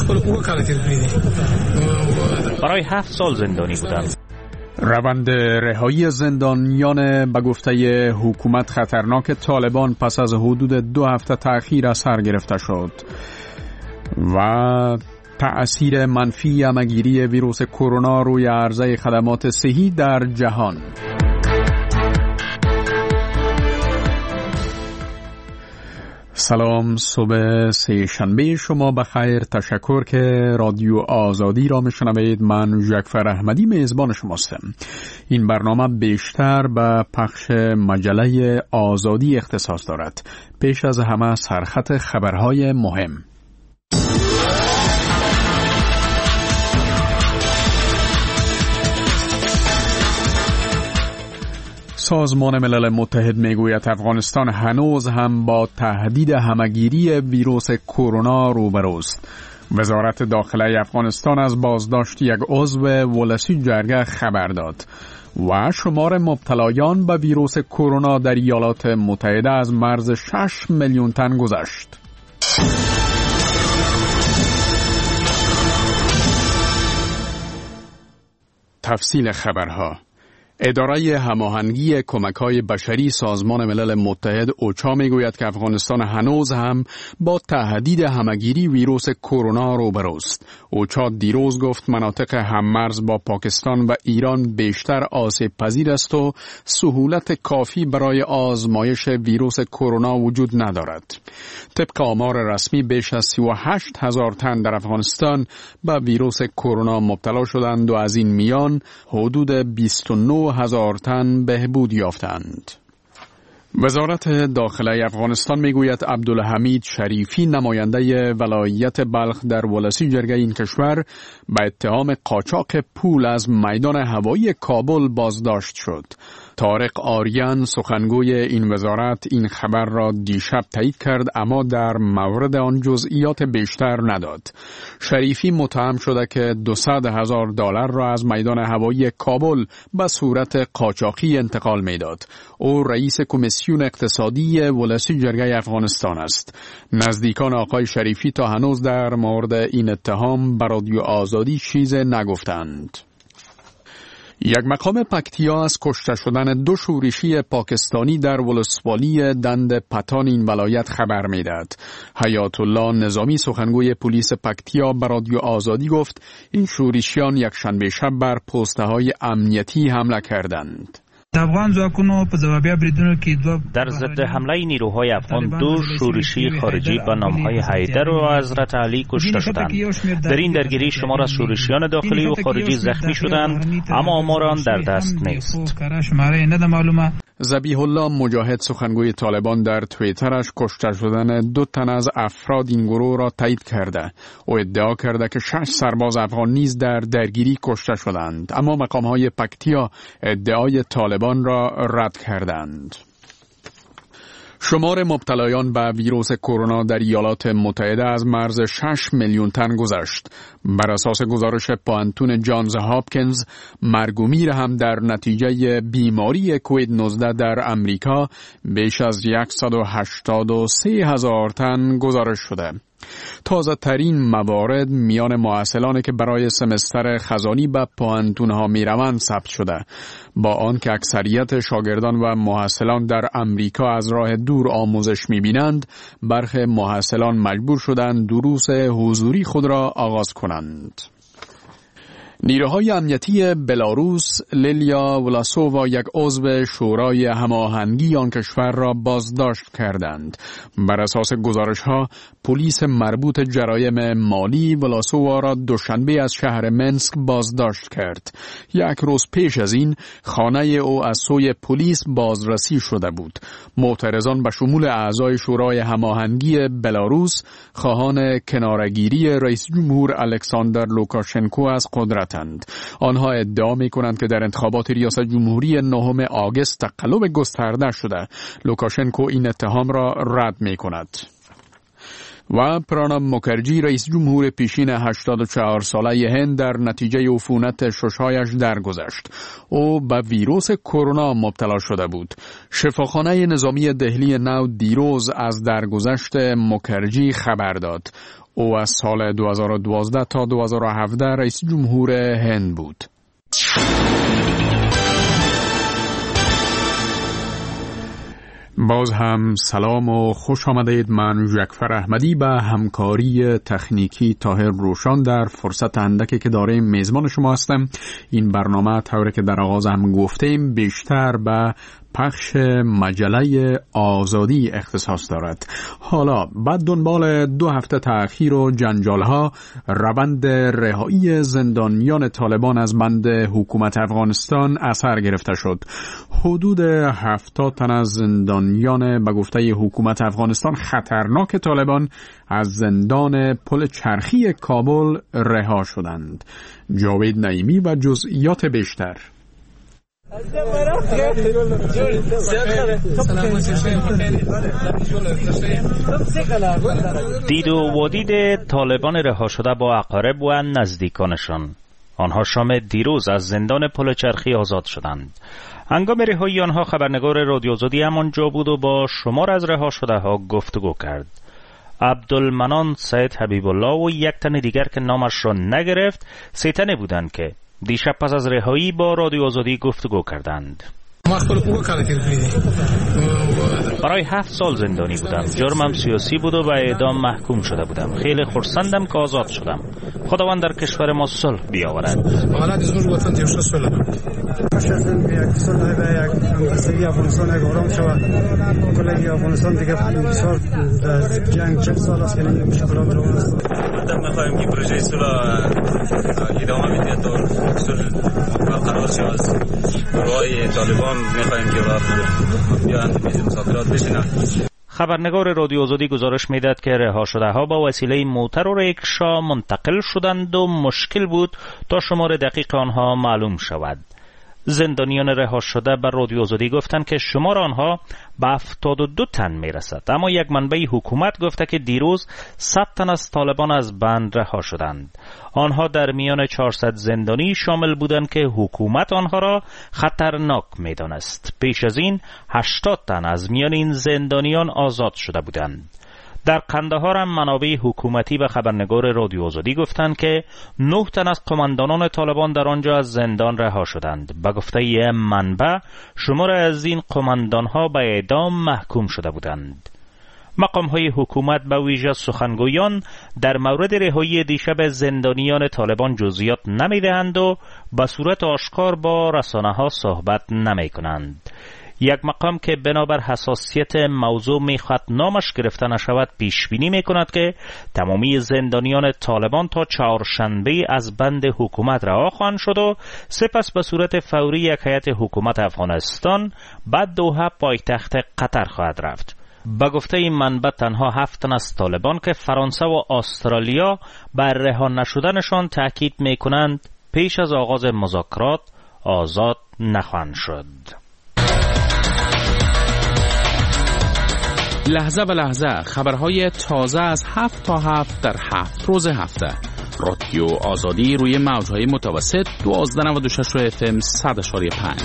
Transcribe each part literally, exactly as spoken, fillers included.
برای هفت سال زندانی بودم. روند رهایی زندانیان به گفته حکومت خطرناک طالبان پس از حدود دو هفته تأخیر از سر گرفته شد و تأثیر منفی همه‌گیری ویروس کرونا روی عرضه خدمات صحی در جهان. سلام، صبح سه شنبه شما بخیر. تشکر که رادیو آزادی را میشنوید. من جعفر احمدی میزبان شماستم. این برنامه بیشتر به پخش مجله آزادی اختصاص دارد. پیش از همه سرخط خبرهای مهم. سازمان ملل متحد میگوید افغانستان هنوز هم با تهدید همه‌گیری ویروس کرونا روبروست. وزارت داخله افغانستان از بازداشت یک عضو ولسی جرگه خبر داد و شمار مبتلایان به ویروس کرونا در ایالات متحده از مرز شش میلیون تن گذشت. تفصیل خبرها. اداره هماهنگی کمک‌های بشری سازمان ملل متحد اوچا میگوید که افغانستان هنوز هم با تهدید همه‌گیری ویروس کرونا روبروست. اوچا دیروز گفت مناطق هممرز با پاکستان و ایران بیشتر آسیب پذیر است و سهولت کافی برای آزمایش ویروس کرونا وجود ندارد. طبق آمار رسمی بیش از سی و هشت هزار تن در افغانستان به ویروس کرونا مبتلا شدند و از این میان حدود بیست و نه هزار تن بهبود یافتند. وزارت داخله افغانستان میگوید عبدالحمید شریفی نماینده ولایت بلخ در ولسی جرگه این کشور به اتهام قاچاق پول از میدان هوایی کابل بازداشت شد. طارق آریان سخنگوی این وزارت این خبر را دیشب تایید کرد اما در مورد آن جزئیات بیشتر نداد. شریفی متهم شده که دویست هزار دلار را از میدان هوایی کابل به صورت قاچاقی انتقال میداد. او رئیس کمیسیون اقتصادی ولسی جرگه افغانستان است. نزدیکان آقای شریفی تا هنوز در مورد این اتهام به رادیو آزادی چیز نگفتند. یک مقام پکتیا از کشته شدن دو شورشی پاکستانی در ولسوالی دند پتان این ولایت خبر میدهد. حیات الله نظامی سخنگوی پلیس پکتیا به رادیو آزادی گفت این شورشیان یک شنبه شب بر پست‌های امنیتی حمله کردند. در ضد حمله نیروهای افغان دو شورشی خارجی با نامهای حیدر و حضرت علی کشته شدند. در این درگیری شمار از شورشیان داخلی و خارجی زخمی شدند اما آمار آن در دست نیست. ذبیح الله مجاهد سخنگوی طالبان در توییترش کشته شدن دو تن از افراد این گروه را تایید کرده. او ادعا کرده که شش سرباز افغان نیز در درگیری کشته شدند اما مقام‌های پکتیا ادعای طالبان را رد کردند. شمار مبتلایان به ویروس کرونا در ایالات متحده از مرز شش میلیون تن گذشت. بر اساس گزارش پانتون جانز هاپکینز، مرگ و میر هم در نتیجه بیماری کووید نوزده در امریکا بیش از صد و هشتاد و سه هزار تن گزارش شده. تازه ترین موارد میان مواصلانی که برای سمستر خزانی به پوهنتون‌ها میروند ثبت شده. با آنکه اکثریت شاگردان و مواصلان در امریکا از راه دور آموزش میبینند، برخی مواصلان مجبور شدند دروس حضوری خود را آغاز کنند. نیروهای امنیتی بلاروس لیلیا ولاسووا یک عضو شورای هماهنگی آن کشور را بازداشت کردند. بر اساس گزارش‌ها پلیس مربوط جرایم مالی ولاسووا را دوشنبه از شهر منسک بازداشت کرد. یک روز پیش از این خانه او از سوی پلیس بازرسی شده بود. معترضان به شمول اعضای شورای هماهنگی بلاروس خواهان کنارگیری رئیس جمهور الکساندر لوکاشنکو از قدرت اند. آنها ادعا می کنند که در انتخابات ریاست جمهوری نهم آگوست تقلب گسترده شده. لوکاشنکو این اتهام را رد می کند. و پراناب مکرجی رئیس جمهور پیشین هشتاد و چهار ساله هند در نتیجه عفونت ششهایش درگذشت. او به ویروس کرونا مبتلا شده بود. شفاخانه نظامی دهلی نو دیروز از درگذشت مکرجی خبر داد. او از سال دو هزار و دوازده تا دو هزار و هفده رئیس جمهور هند بود. باز هم سلام و خوش آمدید. من جعفر احمدی به همکاری تکنیکی طاهر روشان در فرصت اندکی که داریم میزبان شما هستم. این برنامه طوری که در آغاز هم گفتیم بیشتر به پخش مجله آزادی اختصاص دارد. حالا بعد دنبال دو هفته تأخیر و جنجال‌ها، روند رهایی زندانیان طالبان از بند حکومت افغانستان اثر گرفته شد. حدود هفتاد تن از زندانیان به گفته حکومت افغانستان خطرناک طالبان از زندان پل چرخی کابل رها شدند. جاوید نعیمی و جزئیات بیشتر. دید و ودید طالبان رها شده با اقارب و نزدیکانشان. آنها شام دیروز از زندان پل چرخی آزاد شدند. هنگام رهایی آنها خبرنگار رادیو آزادی همانجا بود و با شمار از رها شده ها گفتگو کرد. عبدالمنان سید حبیب الله و یک تن دیگر که نامش را نگرفت، سه تنه بودند که دیشب پس از رهایی با رادیو آزادی گفتگو کردند. برای هفت سال زندانی بودم. جرمم سیاسی بود و به اعدام محکوم شده بودم. خیلی خرسندم که آزاد شدم. خداوند در کشور ما صلح بیاورد. می‌خوایم که پروژه صلح ادامه بده تا صلح برقرار شود. روای طالبان می‌خوایم که بیاند میز مذاکرات بشینند. خبرنگار رادیو آزادی گزارش میداد که رها شده ها با وسیله موتر و ریکشا منتقل شدند و مشکل بود تا شمار دقیق آنها معلوم شود. زندانیان رها شده بر رادیو آزادی گفتند که شمار آنها به هفتاد و دو تن میرسد، اما یک منبع حکومت گفته که دیروز صد تن از طالبان از بند رها شدند. آنها در میان چهارصد زندانی شامل بودند که حکومت آنها را خطرناک میدانست. پیش از این هشتاد تن از میان این زندانیان آزاد شده بودند. در قندهار هم منابع حکومتی به خبرنگار رادیو آزادی گفتند که نه تن از قماندانان طالبان در آنجا از زندان رها شدند. به گفته یه منبع شمار از این قماندانها به اعدام محکوم شده بودند. مقام‌های حکومت به ویژه سخنگویان در مورد رهایی دیشب زندانیان طالبان جزئیات نمی‌دهند و به صورت آشکار با رسانه‌ها صحبت نمی‌کنند. یک مقام که بنابر حساسیت موضوع میخواد نامش گرفته نشود پیش بینی میکند که تمامی زندانیان طالبان تا چهارشنبه از بند حکومت رها خواهند شد و سپس به صورت فوری یک هیئت حکومت افغانستان بعد دوحه پایتخت قطر خواهد رفت. به گفته این منبع تنها هفت تن از طالبان که فرانسه و استرالیا بر رها نشدنشان تاکید میکنند پیش از آغاز مذاکرات آزاد نخواهند شد. لحظه به لحظه خبرهای تازه از هفت تا هفت در هفت روز هفته. رادیو آزادی روی موجهای متوسط دوازده و نود و شش اف ام صد و پنج.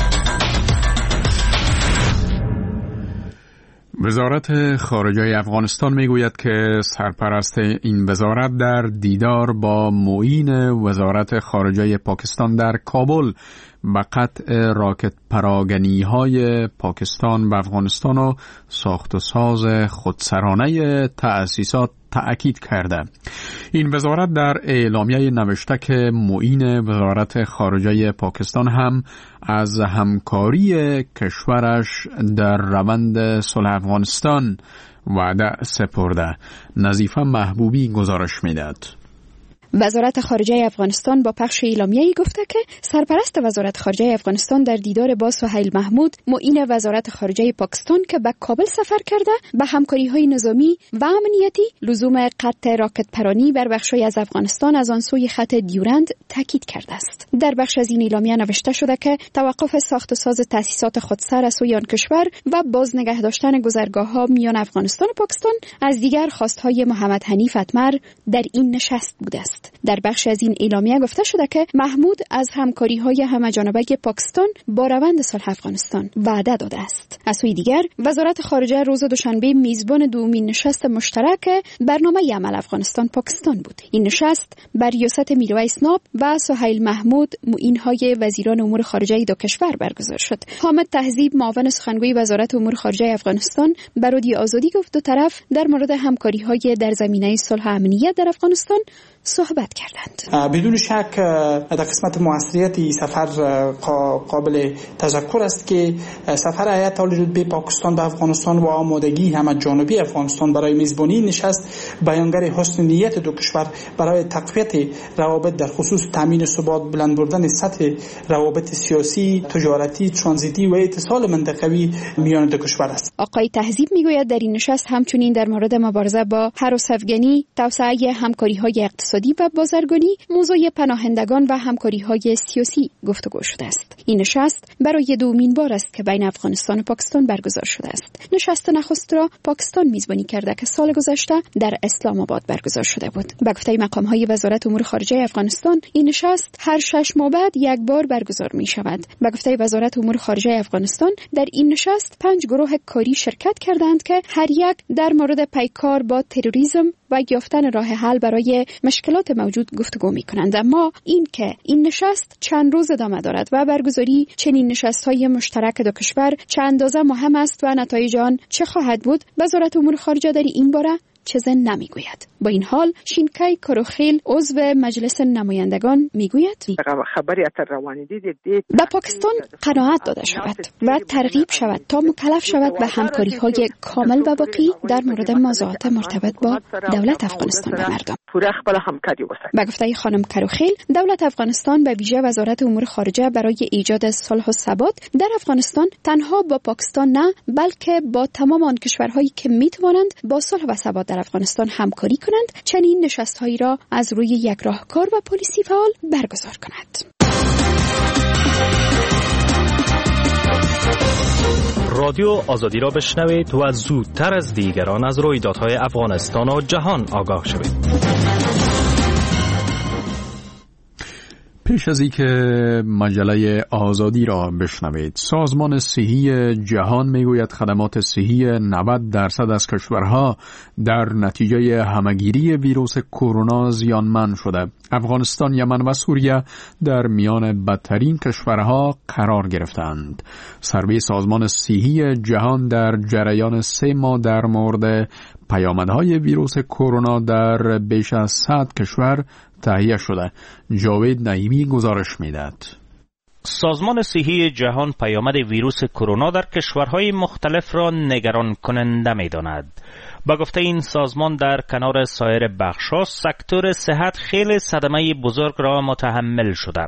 وزارت خارجه افغانستان میگوید که سرپرست این وزارت در دیدار با معین وزارت خارجه پاکستان در کابل به قطع راکت پراگنی های پاکستان به افغانستان و ساخت و ساز خودسرانه تأسیسات تأکید کرده. این وزارت در اعلامیه نوشته که معین وزارت خارجه پاکستان هم از همکاری کشورش در روند صلح افغانستان وعده سپرده. نظیفه محبوبی گزارش میداد. وزارت خارجه افغانستان با پخش اعلامیه‌ای گفته که سرپرست وزارت خارجه افغانستان در دیدار با سهیل محمود معین وزارت خارجه پاکستان که به کابل سفر کرده به همکاری‌های نظامی و امنیتی لزوم قطع راکت پرانی بر بخش‌های از افغانستان از آن سوی خط دیورند تاکید کرده است. در بخش از این اعلامیه نوشته شده که توقف ساخت و ساز تأسیسات خودسر از سوی آن کشور و باز نگه داشتن گذرگاه‌ها میان افغانستان و پاکستان از دیگر خواست‌های محمد حنیف اتمر در این نشست بوده است. در بخش از این اعلامیه گفته شده که محمود از همکاری‌های همه‌جانبه پاکستان با روند صلح افغانستان وعده داده است. از سوی دیگر وزارت خارجه روز دوشنبه میزبان دومین نشست مشترک برنامه عمل افغانستان پاکستان بود. این نشست بر ریاست میرویس ناب و سهیل محمود معین‌های وزیران امور خارجه دو کشور برگزار شد. حامد تهذیب معاون سخنگوی وزارت امور خارجه افغانستان به رادیو آزادی گفت دو طرف در مورد همکاری‌های در زمینه صلح و امنیت در افغانستان صحبت کردند. بدون شک در قسمت موثریت سفر قابل تذکر است که سفر هیئت عالی رتبه پاکستان به افغانستان و آمادگی همه جانبه افغانستان برای میزبانی نشست بیانگر حسن نیت دو کشور برای تقویت روابط در خصوص تامین ثبات، بلند بردن سطح روابط سیاسی، تجارتی، ترانزیتی و اتصال منطقوی میان دو کشور است. آقای تهذیب میگوید در این نشست همچنین در مورد مبارزه با هراس افغانی، توسعه همکاری‌های اقتصادی و بازرگانی، موضوع پناهندگان و همکاری‌های سیاسی گفتگو شده است. این نشست برای دومین بار است که بین افغانستان و پاکستان برگزار شده است. نشست نخست را پاکستان میزبانی کرده که سال گذشته در اسلام آباد برگزار شده بود. به گفته مقام‌های وزارت امور خارجه افغانستان، این نشست هر شش ماه بعد یک بار برگزار می شود. به گفته وزارت امور خارجه افغانستان، در این نشست پنج گروه کاری شرکت کردند که هر یک در مورد پیکار با تروریسم و یافتن راه حل برای مشکلات موجود گفتگو می‌کنند. اما این که این نشست چند روز ادامه دارد و برگزاری چنین نشست‌های مشترک دو کشور چند اندازه مهم است و نتایج آن چه خواهد بود، وزارت امور خارجه در این باره چیزی نمیگوید. با این حال شینکای کروخیل عضو مجلس نمایندگان میگوید به پاکستان قناعت داده شود و ترغیب شود تا مکلف شود به همکاری‌های کامل و واقعی در مورد موضوعات مرتبط با دولت افغانستان و مردم. به گفته خانم کروخیل، دولت افغانستان به ویژه وزارت امور خارجه برای ایجاد صلح و ثبات در افغانستان تنها با پاکستان نه، بلکه با تمام آن کشورهایی که میتوانند با صلح و ثبات در افغانستان همکاری کنند چنین نشست‌هایی را از روی یک راهکار و پلیسی فعال برگزار کند. رادیو آزادی را بشنوید و زودتر از دیگران از رویدادهای افغانستان و جهان آگاه شوید. پیش از اینکه مجله آزادی را بشنوید، سازمان صحی جهان میگوید خدمات صحی نود درصد از کشورها در نتیجه همگیری ویروس کرونا زیانمند شده. افغانستان، یمن و سوریه در میان بدترین کشورها قرار گرفتند. سروی سازمان صحی جهان در جریان سه ماه در مورد پیامدهای ویروس کرونا در بیش از صد کشور تهیه شده. جاوید نعیمی گزارش میدهد. سازمان صحی جهان پیامد ویروس کرونا در کشورهای مختلف را نگران کننده می‌داند. با گفته این سازمان در کنار سایر بخش‌ها سکتور صحت خیلی صدمه بزرگ را متحمل شده.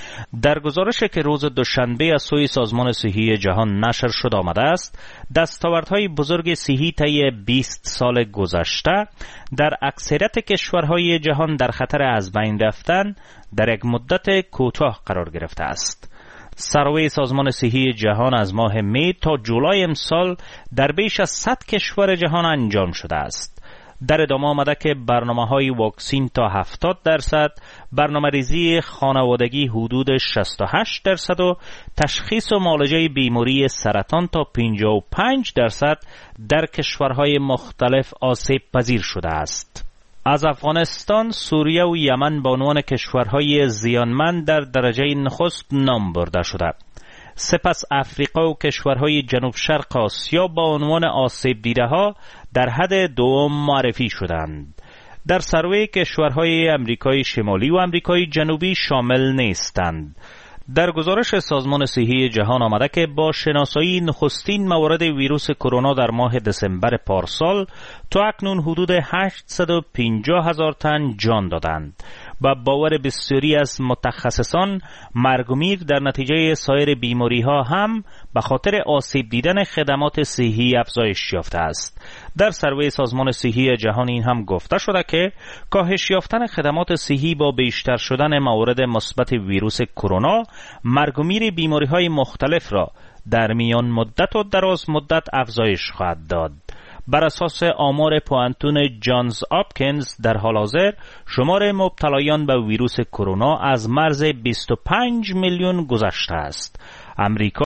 در گزارشی که روز دوشنبه از سوی سازمان صحی جهان نشر شد آمده است، دستاوردهای بزرگ صحی طی بیست سال گذشته در اکثریت کشورهای جهان در خطر از بین رفتن در یک مدت کوتاه قرار گرفته است. سروی سازمان صحی جهان از ماه می تا جولای امسال در بیش از صد کشور جهان انجام شده است. در ادامه آمده که برنامه‌های واکسین تا هفتاد درصد، برنامه‌ریزی خانوادگی حدود شصت و هشت درصد و تشخیص و معالجه بیماری سرطان تا پنجاه و پنج درصد در کشورهای مختلف آسیب پذیر شده است. از افغانستان، سوریه و یمن به عنوان کشورهای زیانمند در درجه نخست نام برده شده. سپس افریقا و کشورهای جنوب شرق آسیا با عنوان آسیب دیده ها در حد دوم معرفی شدند. در سروی کشورهای امریکای شمالی و امریکای جنوبی شامل نیستند. در گزارش سازمان صحی جهان آمده که با شناسایی نخستین موارد ویروس کرونا در ماه دسامبر پارسال تا اکنون حدود هشتصد و پنجاه هزار تن جان دادند و باور بسیاری از متخصصان مرگ و میر در نتیجه سایر بیماری ها هم به خاطر آسیب دیدن خدمات صحی افزایش یافته است. در سروی سازمان صحی جهان این هم گفته شده که کاهش یافتن خدمات صحی با بیشتر شدن موارد مثبت ویروس کرونا مرگ و میر بیماری های مختلف را در میان مدت و دراز مدت افزایش خواهد داد. بر اساس آمار پوانتون جانز آپکینز در حال حاضر شمار مبتلایان به ویروس کرونا از مرز بیست و پنج میلیون گذشته است. امریکا